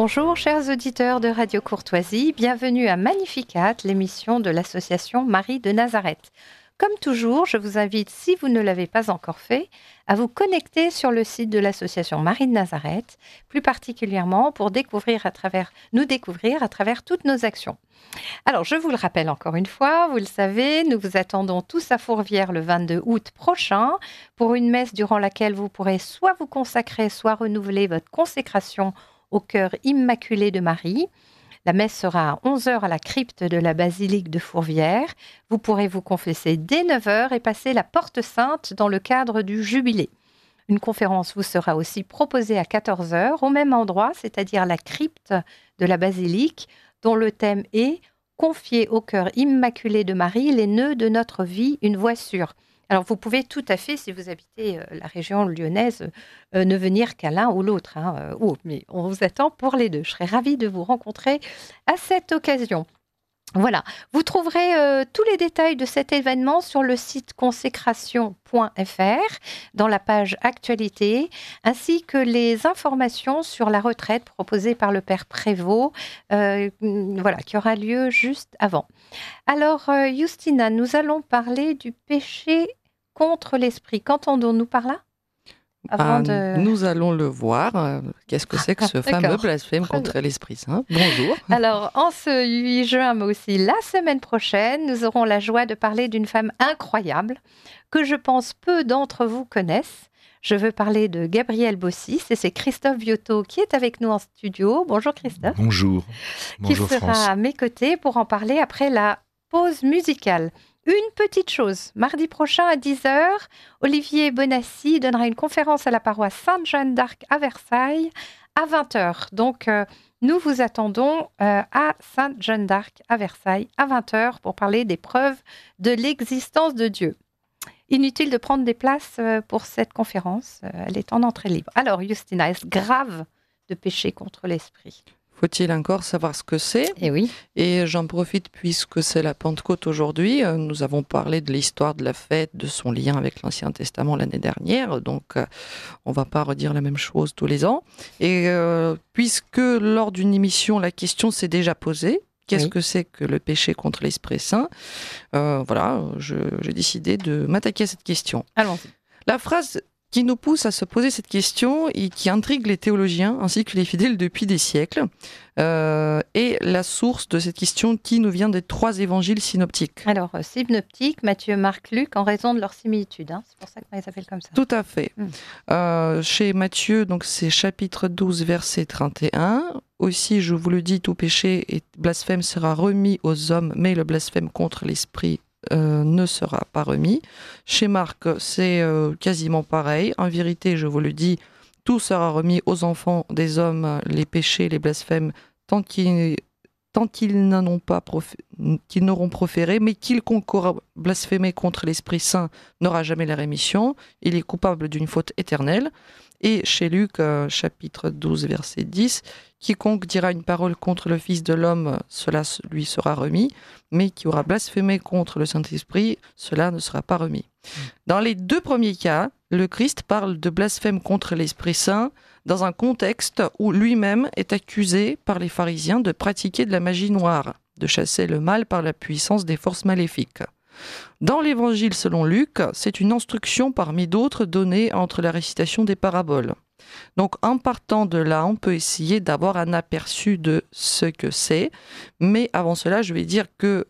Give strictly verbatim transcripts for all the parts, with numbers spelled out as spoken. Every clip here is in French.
Bonjour chers auditeurs de Radio Courtoisie, bienvenue à Magnificat, l'émission de l'association Marie de Nazareth. Comme toujours, je vous invite, si vous ne l'avez pas encore fait, à vous connecter sur le site de l'association Marie de Nazareth, plus particulièrement pour découvrir à travers, nous découvrir à travers toutes nos actions. Alors, je vous le rappelle encore une fois, vous le savez, nous vous attendons tous à Fourvière le vingt-deux août prochain pour une messe durant laquelle vous pourrez soit vous consacrer, soit renouveler votre consécration au cœur immaculé de Marie. La messe sera à onze heures à la crypte de la basilique de Fourvière. Vous pourrez vous confesser dès neuf heures et passer la porte sainte dans le cadre du jubilé. Une conférence vous sera aussi proposée à quatorze heures au même endroit, c'est-à-dire la crypte de la basilique, dont le thème est « Confier au cœur immaculé de Marie les nœuds de notre vie, une voie sûre ». Alors, vous pouvez tout à fait, si vous habitez euh, la région lyonnaise, euh, ne venir qu'à l'un ou l'autre. Hein, euh, ou, mais on vous attend pour les deux. Je serais ravie de vous rencontrer à cette occasion. Voilà, vous trouverez euh, tous les détails de cet événement sur le site consécration point f r, dans la page Actualité, ainsi que les informations sur la retraite proposée par le Père Prévost, euh, voilà, qui aura lieu juste avant. Alors, euh, Justina, nous allons parler du péché contre l'esprit. Qu'entendons-nous par là ? Avant de... Nous allons le voir. Qu'est-ce que c'est que ce fameux blasphème contre l'Esprit Saint ? Bonjour. Alors, en ce huit juin, mais aussi la semaine prochaine, nous aurons la joie de parler d'une femme incroyable que je pense peu d'entre vous connaissent. Je veux parler de Gabrielle Bossis et c'est Christophe Viotto qui est avec nous en studio. Bonjour Christophe. Bonjour. Bonjour qui sera France. à mes côtés pour en parler après la pause musicale. Une petite chose, mardi prochain à dix heures, Olivier Bonassi donnera une conférence à la paroisse Sainte-Jeanne d'Arc à Versailles à vingt heures. Donc, euh, nous vous attendons euh, à Sainte-Jeanne d'Arc à Versailles à vingt heures pour parler des preuves de l'existence de Dieu. Inutile de prendre des places euh, pour cette conférence, euh, elle est en entrée libre. Alors, Justina, est-ce grave de pécher contre l'esprit ? Faut-il encore savoir ce que c'est ? Eh oui. Et j'en profite puisque c'est la Pentecôte aujourd'hui. Nous avons parlé de l'histoire de la fête, de son lien avec l'Ancien Testament l'année dernière. Donc, on ne va pas redire la même chose tous les ans. Et euh, puisque lors d'une émission, la question s'est déjà posée, qu'est-ce oui. que c'est que le péché contre l'Esprit Saint ? euh, Voilà, je, j'ai décidé de m'attaquer à cette question. Allons-y. La phrase qui nous pousse à se poser cette question et qui intrigue les théologiens ainsi que les fidèles depuis des siècles, euh, est la source de cette question qui nous vient des trois évangiles synoptiques. Alors, synoptiques, Matthieu, Marc, Luc, en raison de leur similitude. Hein. C'est pour ça qu'on les appelle comme ça. Tout à fait. Mmh. Euh, chez Matthieu, donc c'est chapitre douze, verset trente et un. Aussi, je vous le dis, tout péché et blasphème sera remis aux hommes, mais le blasphème contre l'esprit Euh, ne sera pas remis. Chez Marc, c'est euh, quasiment pareil. En vérité, je vous le dis, tout sera remis aux enfants des hommes, les péchés, les blasphèmes, tant qu'ils, tant qu'ils n'en ont pas prof... qu'ils n'auront proféré, mais quiconque aura blasphémé contre l'Esprit Saint n'aura jamais la rémission. Il est coupable d'une faute éternelle. Et chez Luc, euh, chapitre douze, verset dix, quiconque dira une parole contre le Fils de l'homme, cela lui sera remis, mais qui aura blasphémé contre le Saint-Esprit, cela ne sera pas remis. Dans les deux premiers cas, le Christ parle de blasphème contre l'Esprit Saint dans un contexte où lui-même est accusé par les pharisiens de pratiquer de la magie noire, de chasser le mal par la puissance des forces maléfiques. Dans l'évangile selon Luc, c'est une instruction parmi d'autres donnée entre la récitation des paraboles. Donc en partant de là, on peut essayer d'avoir un aperçu de ce que c'est, mais avant cela, je vais dire que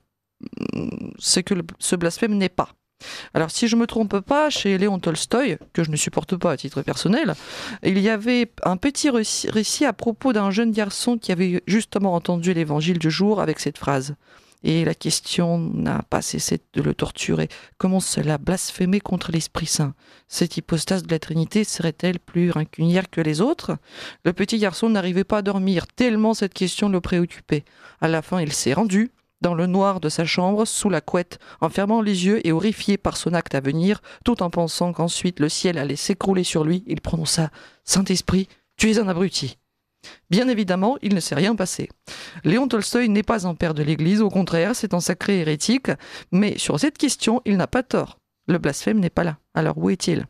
ce que le, ce blasphème n'est pas. Alors si je ne me trompe pas, chez Léon Tolstoï, que je ne supporte pas à titre personnel, il y avait un petit récit, récit à propos d'un jeune garçon qui avait justement entendu l'évangile du jour avec cette phrase. Et la question n'a pas cessé de le torturer. Comment cela blasphémer contre l'Esprit Saint ? Cette hypostase de la Trinité serait-elle plus rancunière que les autres ? Le petit garçon n'arrivait pas à dormir, tellement cette question le préoccupait. À la fin, il s'est rendu dans le noir de sa chambre, sous la couette, en fermant les yeux et horrifié par son acte à venir, tout en pensant qu'ensuite le ciel allait s'écrouler sur lui, il prononça « Saint-Esprit, tu es un abruti !» Bien évidemment, il ne s'est rien passé. Léon Tolstoï n'est pas un père de l'Église, au contraire, c'est un sacré hérétique, mais sur cette question, il n'a pas tort. Le blasphème n'est pas là. Alors où est-il ?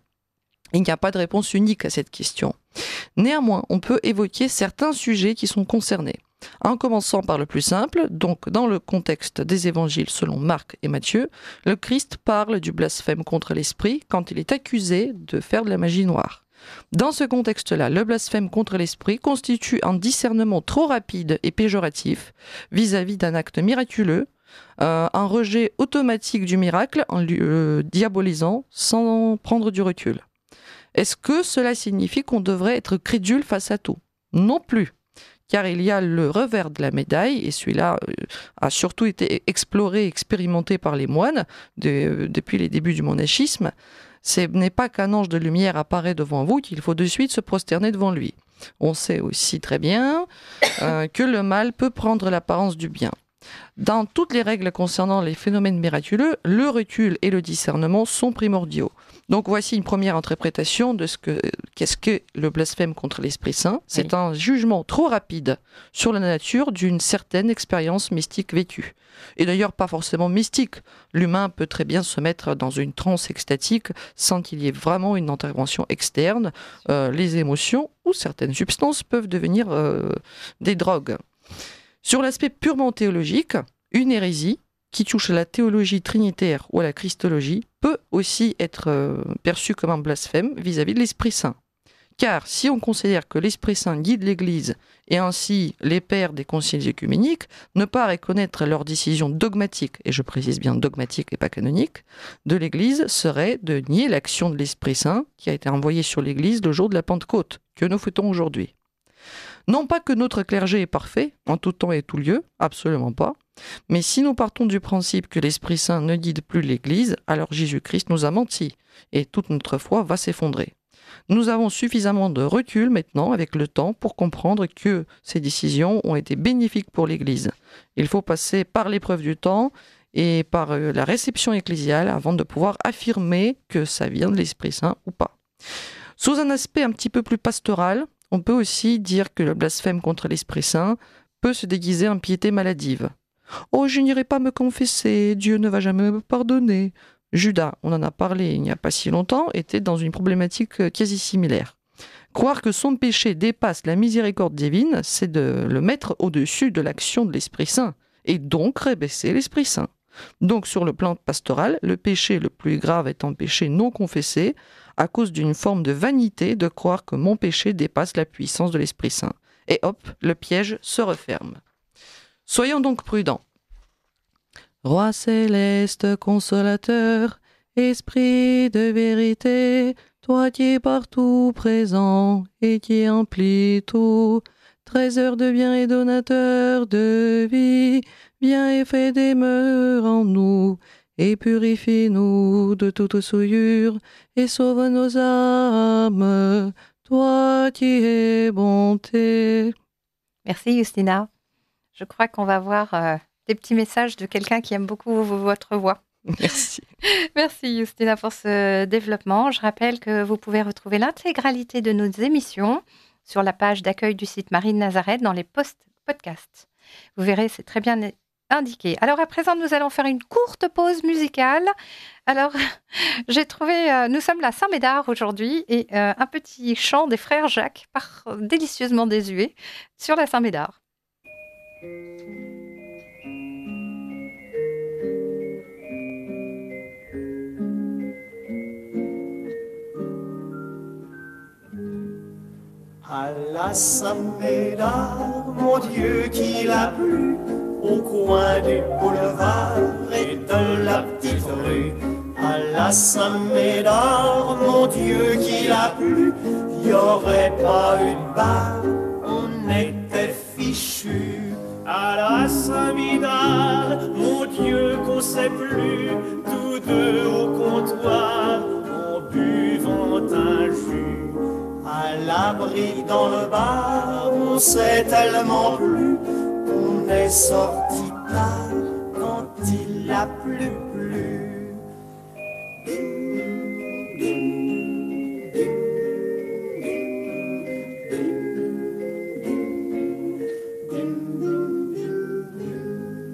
Il n'y a pas de réponse unique à cette question. Néanmoins, on peut évoquer certains sujets qui sont concernés. En commençant par le plus simple, donc dans le contexte des évangiles selon Marc et Matthieu, le Christ parle du blasphème contre l'esprit quand il est accusé de faire de la magie noire. Dans ce contexte-là, le blasphème contre l'esprit constitue un discernement trop rapide et péjoratif vis-à-vis d'un acte miraculeux, euh, un rejet automatique du miracle en le euh, diabolisant sans prendre du recul. Est-ce que cela signifie qu'on devrait être crédule face à tout ? Non plus. Car il y a le revers de la médaille, et celui-là a surtout été exploré, expérimenté par les moines de, depuis les débuts du monachisme. Ce n'est pas qu'un ange de lumière apparaît devant vous qu'il faut de suite se prosterner devant lui. On sait aussi très bien euh, que le mal peut prendre l'apparence du bien. Dans toutes les règles concernant les phénomènes miraculeux, le recul et le discernement sont primordiaux. Donc voici une première interprétation de ce que qu'est-ce que le blasphème contre l'Esprit Saint. C'est oui. un jugement trop rapide sur la nature d'une certaine expérience mystique vécue. Et d'ailleurs pas forcément mystique. L'humain peut très bien se mettre dans une transe extatique sans qu'il y ait vraiment une intervention externe. Euh, les émotions ou certaines substances peuvent devenir euh, des drogues. Sur l'aspect purement théologique, une hérésie qui touche à la théologie trinitaire ou à la christologie peut aussi être euh, perçue comme un blasphème vis-à-vis de l'Esprit Saint. Car si on considère que l'Esprit Saint guide l'Église et ainsi les pères des conciles œcuméniques, ne pas reconnaître leurs décisions dogmatiques, et je précise bien dogmatiques et pas canoniques, de l'Église serait de nier l'action de l'Esprit Saint qui a été envoyé sur l'Église le jour de la Pentecôte, que nous fêtons aujourd'hui. Non pas que notre clergé est parfait, en tout temps et tout lieu, absolument pas, mais si nous partons du principe que l'Esprit Saint ne guide plus l'Église, alors Jésus-Christ nous a menti, et toute notre foi va s'effondrer. Nous avons suffisamment de recul maintenant, avec le temps, pour comprendre que ces décisions ont été bénéfiques pour l'Église. Il faut passer par l'épreuve du temps et par la réception ecclésiale avant de pouvoir affirmer que ça vient de l'Esprit Saint ou pas. Sous un aspect un petit peu plus pastoral, on peut aussi dire que le blasphème contre l'Esprit Saint peut se déguiser en piété maladive. « Oh, je n'irai pas me confesser, Dieu ne va jamais me pardonner ». Judas, on en a parlé il n'y a pas si longtemps, était dans une problématique quasi similaire. Croire que son péché dépasse la miséricorde divine, c'est de le mettre au-dessus de l'action de l'Esprit Saint, et donc rabaisser l'Esprit Saint. Donc sur le plan pastoral, le péché le plus grave est un péché non confessé, à cause d'une forme de vanité de croire que mon péché dépasse la puissance de l'Esprit Saint. Et hop, le piège se referme. Soyons donc prudents. Roi céleste, consolateur, esprit de vérité, toi qui es partout présent et qui emplis tout, trésor de bien et donateur de vie, viens et fais demeure en nous, et purifie-nous de toute souillure, et sauve nos âmes, toi qui es bonté. Merci Justina. Je crois qu'on va voir euh, des petits messages de quelqu'un qui aime beaucoup votre voix. Merci. Merci Justina pour ce développement. Je rappelle que vous pouvez retrouver l'intégralité de nos émissions sur la page d'accueil du site Marie de Nazareth dans les post- podcasts. Vous verrez, c'est très bien indiqué. Alors à présent, nous allons faire une courte pause musicale. Alors, j'ai trouvé, euh, nous sommes à Saint-Médard aujourd'hui et euh, un petit chant des frères Jacques, par, euh, délicieusement désuet, sur la Saint-Médard. À la Saint-Médard, mon Dieu qu'il a plu, au coin du boulevard et de la petite rue. À la Saint-Médard, mon Dieu qu'il a plu, y aurait pas une barre, on était fichu. À la Saint-Médard, mon Dieu qu'on sait plus, tous deux au comptoir, en buvant un jus. À l'abri dans le bar, on s'est tellement plu qu'on est sorti tard quand il a plu plu.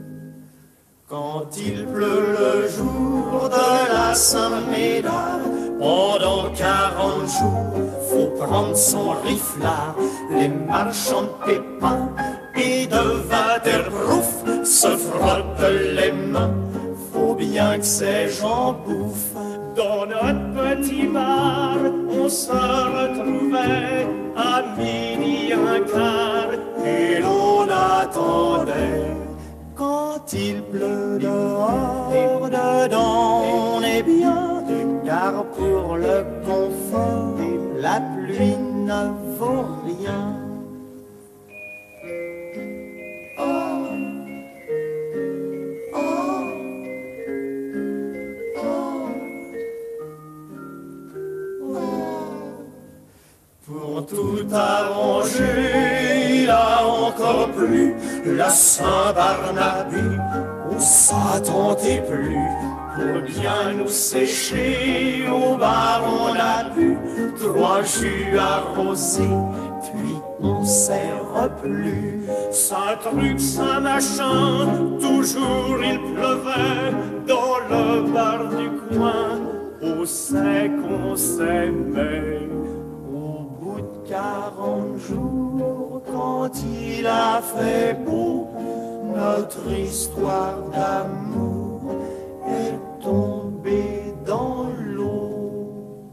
Quand il pleut le jour de la Saint-Médard, Pendant quarante jours, faut prendre son riflard, les marchands de pépins et de waterproof se frottent les mains. Faut bien que ces gens bouffent. Dans notre petit bar, on se retrouvait à midi un quart et l'on attendait. Quand il pleut dehors, dedans on est bien, car pour le confort, la pluie ne vaut rien. Oh, oh, oh, oh. Pour tout arranger, il a encore plus la Saint-Barnabé, où ça tentait plus. Pour bien nous sécher, au bar on a bu trois jus arrosés, puis on s'est replu. Ça truc, ça machin, toujours il pleuvait dans le bar du coin, où c'est qu'on s'aimait. Au bout de quarante jours, quand il a fait beau, notre histoire d'amour est tombée dans l'eau.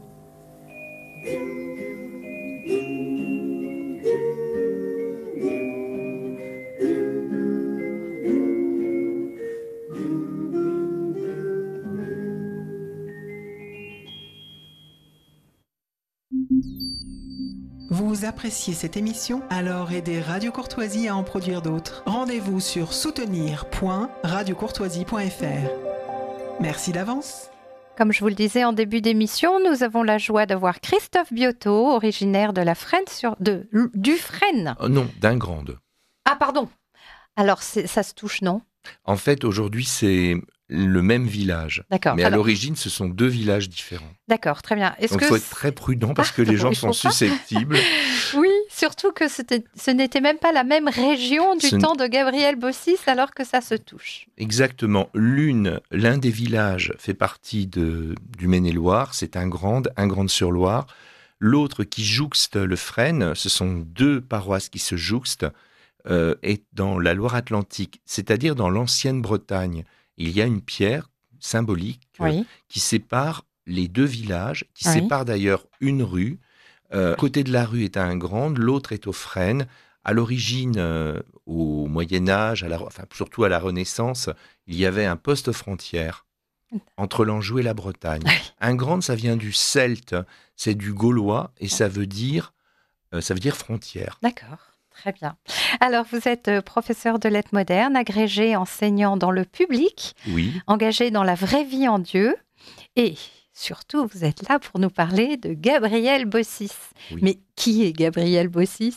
Vous appréciez cette émission? Alors aidez Radio Courtoisie à en produire d'autres. Rendez-vous sur soutenir point radio courtoisie point f r. Merci d'avance. Comme je vous le disais en début d'émission, nous avons la joie d'avoir Christophe Biotto, originaire de la Fresne sur de du Fresne. Oh non, d'Ingrande. Ah pardon. Alors c'est, ça se touche, non? En fait, aujourd'hui, c'est le même village. D'accord. Mais à Alors, l'origine, ce sont deux villages différents. d'accord, très bien. Est-ce Donc, que il faut être très prudent parce que les gens Oui, sont faut pas. susceptibles. Oui, surtout que c'était, ce n'était même pas la même région du Ce n- temps de Gabriel Bossis alors que ça se touche. Exactement. L'une, l'un des villages fait partie de, du Maine-et-Loire, c'est Ingrande, Ingrande-sur-Loire. L'autre qui jouxte le Fresne, ce sont deux paroisses qui se jouxtent, euh, est dans la Loire-Atlantique, c'est-à-dire dans l'ancienne Bretagne. Il y a une pierre symbolique euh, Oui. qui sépare les deux villages, qui Oui. sépare d'ailleurs une rue. Euh, côté de la rue est à Ingrande, l'autre est au Fresne. À l'origine, euh, au Moyen-Âge, à la, enfin, surtout à la Renaissance, il y avait un poste frontière entre l'Anjou et la Bretagne. Ingrande, ça vient du celte, c'est du gaulois et ça veut dire, euh, ça veut dire frontière. D'accord, très bien. Alors, vous êtes euh, professeur de lettres modernes, agrégé enseignant dans le public, Oui, engagé dans la vraie vie en Dieu et surtout, vous êtes là pour nous parler de Gabriel Bossis. Oui. Mais qui est Gabriel Bossis?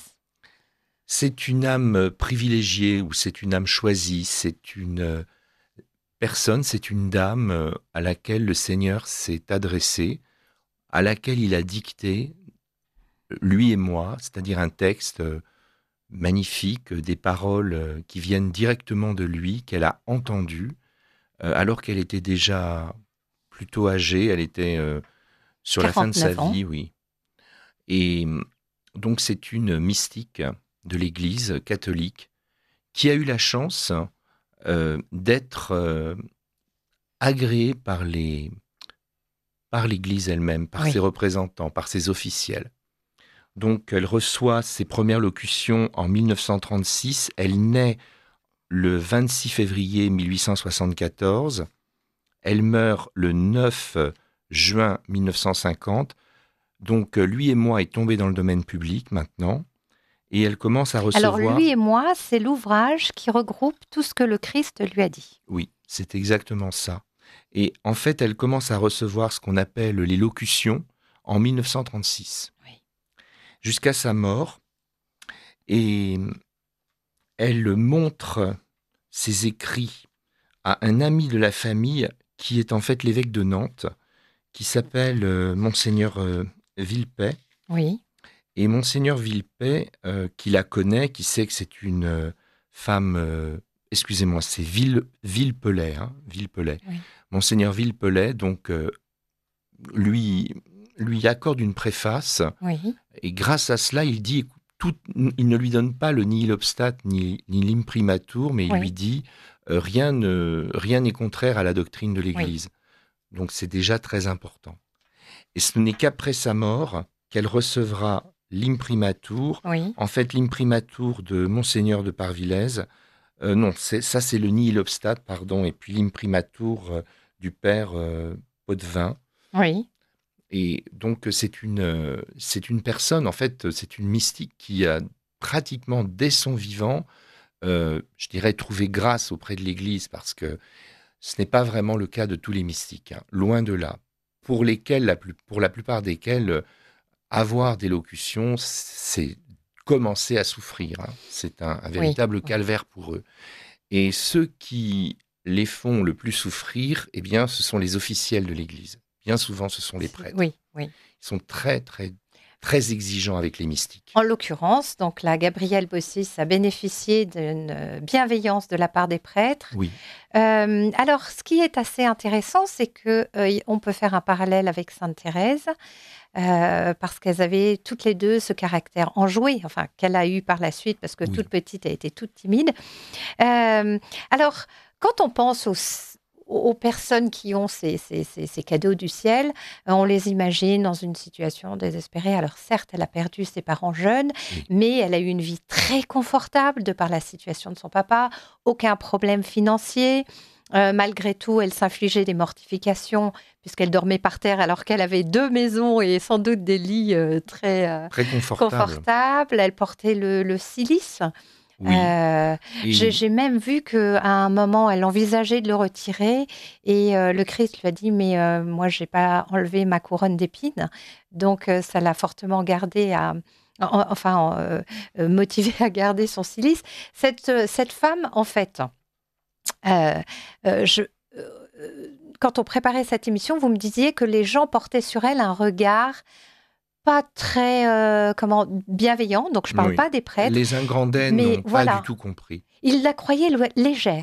c'est une âme privilégiée ou c'est une âme choisie, c'est une euh, personne, c'est une dame euh, à laquelle le Seigneur s'est adressé, à laquelle il a dicté, lui et moi, c'est-à-dire un texte euh, magnifique, euh, des paroles euh, qui viennent directement de lui, qu'elle a entendues, euh, alors qu'elle était déjà plutôt âgée, elle était euh, sur la fin de sa quarante-neuf ans. vie, oui. Et hum, donc c'est une mystique de l'Église catholique qui a eu la chance euh, d'être euh, agréée par les par l'Église elle-même, par Oui. ses représentants, par ses officiels. Donc elle reçoit ses premières locutions en mille neuf cent trente-six. Elle naît le vingt-six février mille huit cent soixante-quatorze. Elle meurt le neuf juin mille neuf cent cinquante. Donc Lui et moi est tombé dans le domaine public maintenant. Et elle commence à recevoir... Alors, lui et moi, c'est l'ouvrage qui regroupe tout ce que le Christ lui a dit. Oui, c'est exactement ça. Et en fait, elle commence à recevoir ce qu'on appelle les locutions en mille neuf cent trente-six. Oui. Jusqu'à sa mort. Et elle montre ses écrits à un ami de la famille qui est en fait l'évêque de Nantes, qui s'appelle euh, Monseigneur euh, Villepet. Oui. Et Monseigneur Villepet, euh, qui la connaît, qui sait que c'est une euh, femme, euh, excusez-moi, c'est Ville, Villepelet, hein, Villepelet. Oui. Monseigneur Villepelet, donc, euh, lui, lui accorde une préface. Oui. Et grâce à cela, il dit, tout, il ne lui donne pas le nihil obstat ni, ni l'imprimatur, mais il Oui. lui dit euh, rien ne, rien n'est contraire à la doctrine de l'Église. Oui. Donc c'est déjà très important. Et ce n'est qu'après sa mort qu'elle recevra l'imprimatur. Oui. En fait, l'imprimatur de Monseigneur de Parvillers, euh, non, c'est, ça c'est le nihil obstat, pardon, et puis l'imprimatur euh, du père euh, Potvin. Oui. Et donc, c'est une, c'est une personne, en fait, c'est une mystique qui a pratiquement, dès son vivant, euh, je dirais, trouvé grâce auprès de l'Église, parce que ce n'est pas vraiment le cas de tous les mystiques, hein, loin de là, pour, lesquels, la plus, pour la plupart desquels, euh, avoir des locutions, c'est commencer à souffrir. Hein. C'est un, un véritable oui. calvaire pour eux. Et ceux qui les font le plus souffrir, eh bien, ce sont les officiels de l'Église. Bien souvent, ce sont les prêtres. Oui, oui. Ils sont très, très, très exigeants avec les mystiques. En l'occurrence, donc la Gabrielle Bossis a bénéficié d'une bienveillance de la part des prêtres. Oui. Euh, alors, ce qui est assez intéressant, c'est que euh, on peut faire un parallèle avec Sainte Thérèse, euh, parce qu'elles avaient toutes les deux ce caractère enjoué, enfin qu'elle a eu par la suite, parce que oui. toute petite, elle était toute timide. Euh, alors, quand on pense aux aux personnes qui ont ces, ces, ces, ces cadeaux du ciel, on les imagine dans une situation désespérée. Alors certes, elle a perdu ses parents jeunes, oui. mais elle a eu une vie très confortable de par la situation de son papa, aucun problème financier. Euh, malgré tout, elle s'infligeait des mortifications puisqu'elle dormait par terre alors qu'elle avait deux maisons et sans doute des lits euh, très, euh, très confortables. confortables. Elle portait le, le cilice. Oui. Euh, et... j'ai, j'ai même vu qu'à un moment, elle envisageait de le retirer et euh, le Christ lui a dit « mais euh, moi, je n'ai pas enlevé ma couronne d'épines ». Donc, euh, ça l'a fortement gardée à... En, enfin, euh, euh, motivée à garder son cilice. Cette, euh, cette femme, en fait, euh, euh, je, euh, quand on préparait cette émission, vous me disiez que les gens portaient sur elle un regard pas très euh, comment, bienveillant, donc je ne parle oui. pas des prêtres. Les ingrandais n'ont voilà. pas du tout compris. Ils la croyaient légère.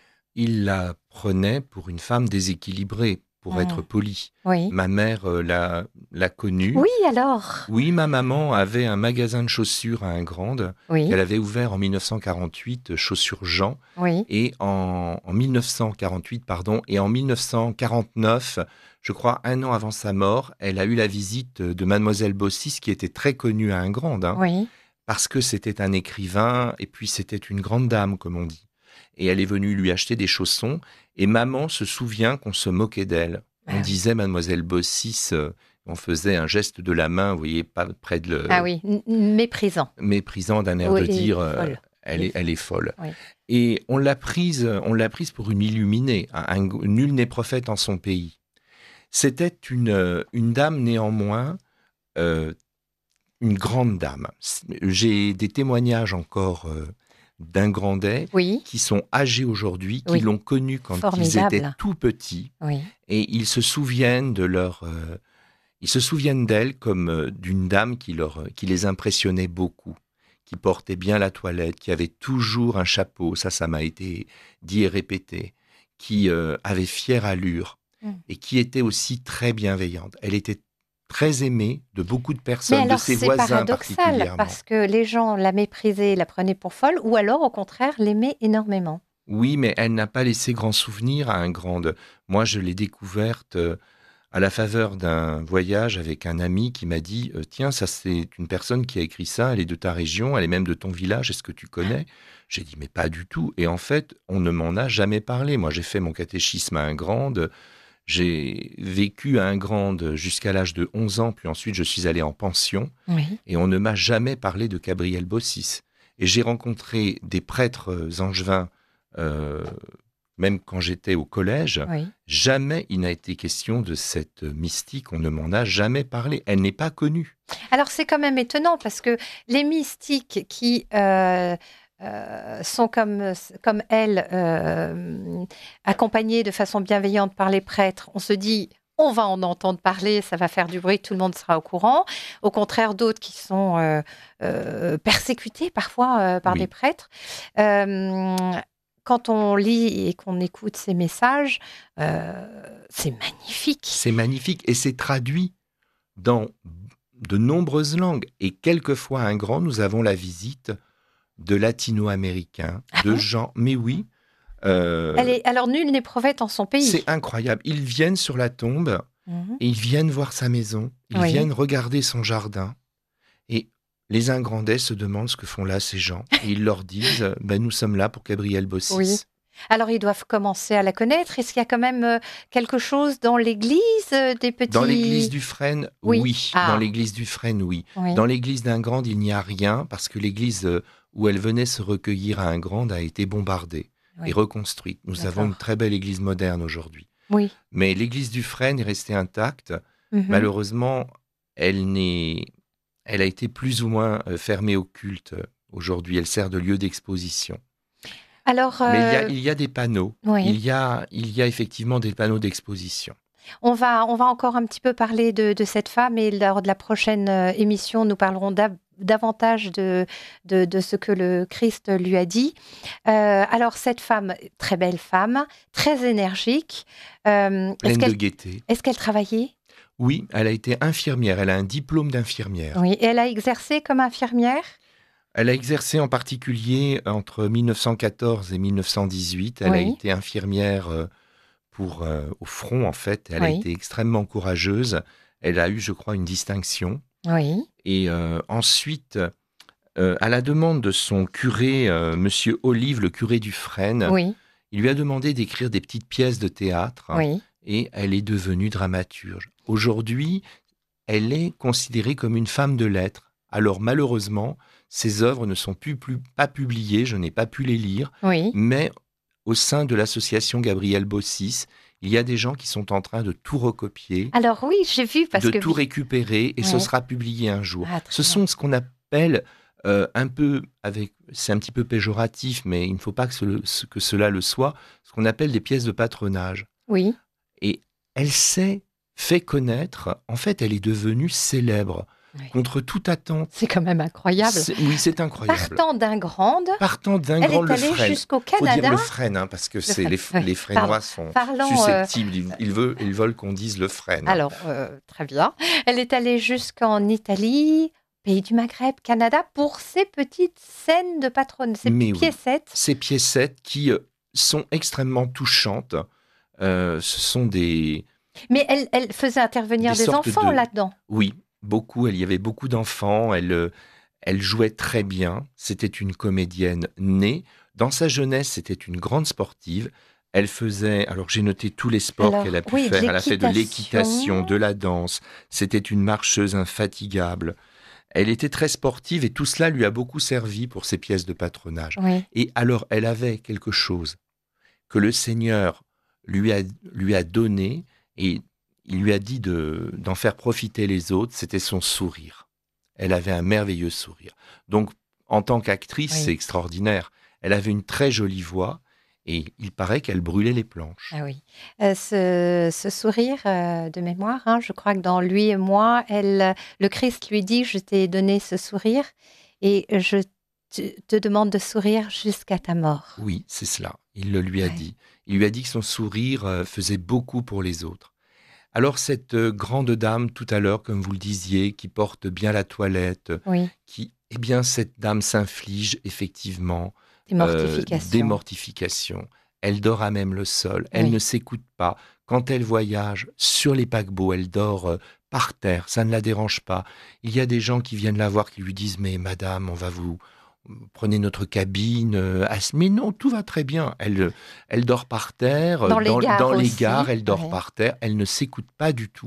Ils la prenaient pour une femme déséquilibrée, pour mmh. être poli. Oui. Ma mère euh, l'a, l'a connue. Oui, alors Oui, ma maman avait un magasin de chaussures à Ingrande, oui. qu'elle avait ouvert en dix-neuf cent quarante-huit, Chaussures Jean. Oui. Et en, en dix-neuf cent quarante-huit, pardon, et en dix-neuf cent quarante-neuf, je crois un an avant sa mort, elle a eu la visite de Mademoiselle Bossis, qui était très connue à Ingrande, hein, oui. parce que c'était un écrivain, et puis c'était une grande dame, comme on dit. Et elle est venue lui acheter des chaussons, et maman se souvient qu'on se moquait d'elle. On ah, disait oui. Mademoiselle Bossis, euh, on faisait un geste de la main, vous voyez, pas près de le... Ah oui, N- méprisant. Méprisant d'un air oui, de dire, euh, elle, est, elle est folle. Oui. Et on l'a prise, on l'a prise pour une illuminée. Un, un, nul n'est prophète en son pays. C'était une, une dame néanmoins, euh, une grande dame. J'ai des témoignages encore euh, d'Ingrandais oui. qui sont âgés aujourd'hui, qui oui. l'ont connue quand Formidable. ils étaient tout petits. Oui. Et ils se souviennent de leur... Euh, ils se souviennent d'elle comme euh, d'une dame qui, leur, qui les impressionnait beaucoup, qui portait bien la toilette, qui avait toujours un chapeau, ça, ça m'a été dit et répété, qui euh, avait fière allure. Et qui était aussi très bienveillante. Elle était très aimée de beaucoup de personnes, alors, de ses voisins particulièrement. C'est paradoxal, parce que les gens la méprisaient, la prenaient pour folle, ou alors, au contraire, l'aimaient énormément. Oui, mais elle n'a pas laissé grand souvenir à Ingrande. Moi, je l'ai découverte à la faveur d'un voyage avec un ami qui m'a dit « Tiens, ça c'est une personne qui a écrit ça, elle est de ta région, elle est même de ton village, est-ce que tu connais ?» J'ai dit « Mais pas du tout. » Et en fait, on ne m'en a jamais parlé. Moi, j'ai fait mon catéchisme à Ingrande. J'ai vécu à Ingrande jusqu'à l'âge de onze ans, puis ensuite je suis allé en pension, oui. et on ne m'a jamais parlé de Gabrielle Bossis. Et j'ai rencontré des prêtres angevins, euh, même quand j'étais au collège, oui. jamais il n'a été question de cette mystique, on ne m'en a jamais parlé, elle n'est pas connue. Alors c'est quand même étonnant, parce que les mystiques qui... Euh... Euh, sont comme, comme elle, euh, accompagnés de façon bienveillante par les prêtres, on se dit, on va en entendre parler, ça va faire du bruit, tout le monde sera au courant. Au contraire, d'autres qui sont euh, euh, persécutés parfois euh, par oui. des prêtres. Euh, quand on lit et qu'on écoute ces messages, euh, C'est magnifique. C'est magnifique et c'est traduit dans de nombreuses langues. Et quelquefois, à un grand, nous avons la visite de latino-américains, Ah de bon gens... Mais oui. euh, Elle est, alors, nul n'est prophète en son pays. C'est incroyable. Ils viennent sur la tombe Mhm. et ils viennent voir sa maison. Ils Oui. viennent regarder son jardin. Et les Ingrandais se demandent ce que font là ces gens. Et ils leur disent, ben, nous sommes là pour Gabriel Bossis. Oui. Alors, ils doivent commencer à la connaître. Est-ce qu'il y a quand même euh, quelque chose dans l'église, euh, des petits... Dans l'église du Frêne, Oui. oui. Ah. Dans l'église du Frêne, oui. Oui. Dans l'église d'Ingrande, il n'y a rien parce que l'église euh, où elle venait se recueillir à Ingrande a été bombardée Oui. et reconstruite. Nous D'accord. avons une très belle église moderne aujourd'hui. Oui. Mais l'église du Frêne est restée intacte. Mhm. Malheureusement, elle, n'est... elle a été plus ou moins euh, fermée au culte. Aujourd'hui, elle sert de lieu d'exposition. Alors, Mais il y, a, euh, il y a des panneaux. oui. Il y a, il y a effectivement des panneaux d'exposition. On va, on va encore un petit peu parler de, de cette femme et lors de la prochaine euh, émission, nous parlerons dav- davantage de, de, de ce que le Christ lui a dit. Euh, alors, cette femme, très belle femme, très énergique, euh, est-ce Pleine de qu'elle, gaieté. est-ce qu'elle travaillait? Oui, elle a été infirmière. Elle a un diplôme d'infirmière. Oui, et elle a exercé comme infirmière? Elle a exercé en particulier entre mille neuf cent quatorze et mille neuf cent dix-huit. Elle a Oui. été infirmière euh, pour, euh, au front, en fait. Elle a Oui. été extrêmement courageuse. Elle a eu, je crois, une distinction. Oui, Et euh, ensuite, euh, à la demande de son curé, euh, Monsieur Olive, le curé du Frêne, oui, il lui a demandé d'écrire des petites pièces de théâtre. oui. Et elle est devenue dramaturge. Aujourd'hui, elle est considérée comme une femme de lettres. Alors malheureusement, ses œuvres ne sont plus, plus pas publiées, je n'ai pas pu les lire, Oui. mais au sein de l'association Gabriel Bossis, il y a des gens qui sont en train de tout recopier, Alors oui, j'ai vu parce de que... tout récupérer, et ce Ouais. sera publié un jour. Ah, très Ce bien. sont ce qu'on appelle euh, un peu, avec, c'est un petit peu péjoratif, mais il ne faut pas que, ce- que cela le soit, ce qu'on appelle des pièces de patronage. Oui, Et elle s'est fait connaître, en fait, elle est devenue célèbre, Oui. contre toute attente. c'est quand même incroyable. C'est- oui, c'est incroyable. Partant d'Ingrande, Partant d'un elle grand est le allée Frêne. jusqu'au Il faut dire Canada. le Frêne, hein, parce que c'est Frêne, les, oui. les Frénois Pardon. sont Parlons, euh, susceptibles, ils, ils veulent, ils veulent qu'on dise le Frêne. Alors, euh, très bien. Elle est allée jusqu'en Italie, pays du Maghreb, Canada, pour ces petites scènes de patronne, ces Mais petites oui. piécettes. Ces piécettes qui euh, sont extrêmement touchantes, euh, ce sont des... Mais elle, elle faisait intervenir Des des, sortes enfants de- là-dedans. Oui, beaucoup. Il y avait beaucoup d'enfants. Elle, euh, elle jouait très bien. C'était une comédienne née. Dans sa jeunesse, c'était une grande sportive. Elle faisait, alors j'ai noté tous les sports Alors, qu'elle a pu oui, de faire. Elle a fait de l'équitation. l'équitation, de la danse. C'était une marcheuse infatigable. Elle était très sportive et tout cela lui a beaucoup servi pour ses pièces de patronage. Oui, Et alors, elle avait quelque chose que le Seigneur lui a, lui a donné et il lui a dit de, d'en faire profiter les autres, c'était son sourire. Elle avait un merveilleux sourire. Donc, en tant qu'actrice, Oui. c'est extraordinaire. Elle avait une très jolie voix et il paraît qu'elle brûlait les planches. ah oui. Euh, ce, ce sourire euh, de mémoire, hein, je crois que dans Lui et moi, elle, le Christ lui dit, je t'ai donné ce sourire et je te, te demande de sourire jusqu'à ta mort. Oui, c'est cela. Il le lui a Ouais. dit. Il lui a dit que son sourire euh, faisait beaucoup pour les autres. Alors cette euh, grande dame, tout à l'heure, comme vous le disiez, qui porte bien la toilette, Oui, qui, eh bien, cette dame s'inflige effectivement des mortifications. euh, des mortifications. Elle dort à même le sol. Elle Oui. ne s'écoute pas. Quand elle voyage sur les paquebots, elle dort euh, par terre. Ça ne la dérange pas. Il y a des gens qui viennent la voir qui lui disent « Mais madame, on va vous... Prenez notre cabine. euh, ass- Mais non, tout va très bien. » Elle, elle dort par terre. Dans les gares dans les aussi. gares, elle dort Ouais. par terre. Elle ne s'écoute pas du tout.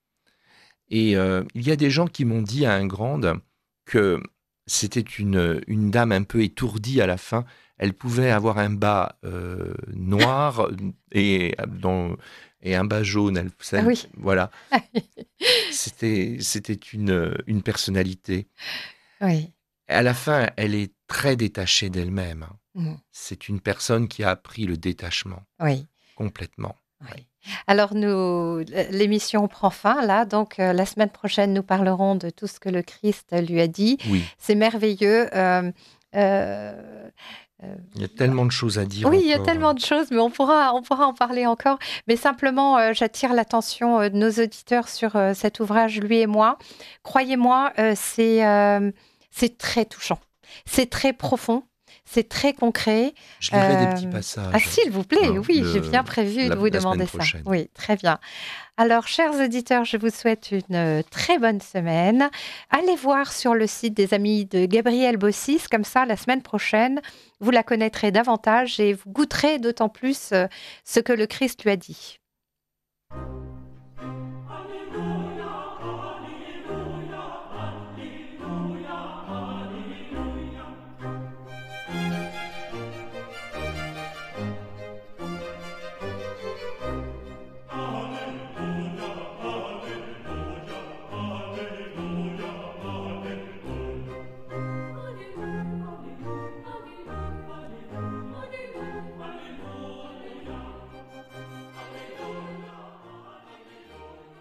Et euh, il y a des gens qui m'ont dit à Ingrande que c'était une, une dame un peu étourdie à la fin. Elle pouvait avoir un bas euh, noir et, dans, et un bas jaune. Elle, ça- Ah oui. Voilà. C'était, c'était une, une personnalité. Oui. À la fin, elle est très détachée d'elle-même. hein. Mhm. C'est une personne qui a appris le détachement Oui. complètement. Oui. Alors, nous, l'émission prend fin là. Donc, euh, la semaine prochaine, nous parlerons de tout ce que le Christ lui a dit. Oui. C'est merveilleux. Euh, euh, Il y a tellement de choses à dire. Oui, il y a encore. tellement de choses, mais on pourra, on pourra en parler encore. Mais simplement, euh, j'attire l'attention euh, de nos auditeurs sur euh, cet ouvrage, Lui et moi. Croyez-moi, euh, c'est, euh, c'est très touchant. C'est très profond. C'est très concret. Je lirai Euh, des petits passages. Ah, s'il vous plaît, Hein, oui, le- j'ai bien prévu la- de vous la demander semaine ça. prochaine. Oui, très bien. Alors, chers auditeurs, je vous souhaite une euh, très bonne semaine. Allez voir sur le site des amis de Gabrielle Bossis, comme ça, la semaine prochaine, vous la connaîtrez davantage et vous goûterez d'autant plus euh, ce que le Christ lui a dit.